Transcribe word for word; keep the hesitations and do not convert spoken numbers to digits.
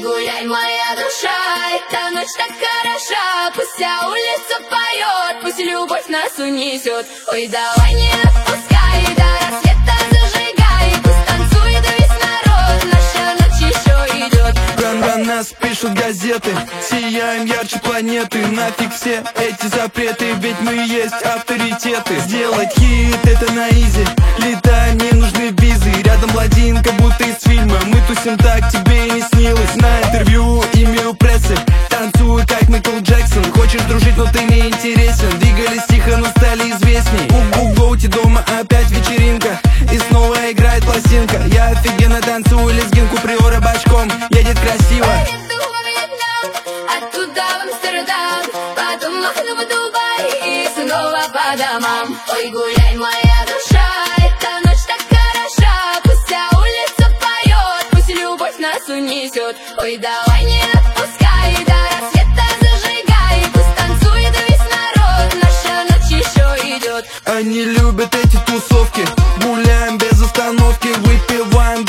гуляй, моя душа, эта ночь так хороша. Пусть вся улица поет, пусть любовь нас унесет. Ой, давай не отпускай, до рассвета зажигай. Пусть танцует весь народ, наша ночь еще идет. Про нас пишут газеты, сияем ярче планеты. Нафиг все эти запреты, ведь мы есть авторитеты. Сделать хит это на изи, летаем, не нужны визы. Рядом блондинка, будто из фильма, мы тусим так, тебе и не снилось. На интервью имею прессы, танцую как Майкл Джексон. Хочешь дружить, но ты не интересен. Двигались тихо, но стали известней. У-у-гоути, дома опять вечеринка, и снова играет пластинка. Я офигенно танцую лезгинку, приора бочком едет красиво. Поеду во Вьетнам, оттуда в Амстердам, потом махну в Дубай и снова по домам. Ой, гуляй, моя душа, эта ночь так хороша. Пусть вся улица поет, пусть любовь нас унесет. Ой, давай не отпускай, до рассвета зажигай. Пусть танцует весь народ, наша ночь еще идет. Они любят эти тусовки, гуляем без остановки, выпиваем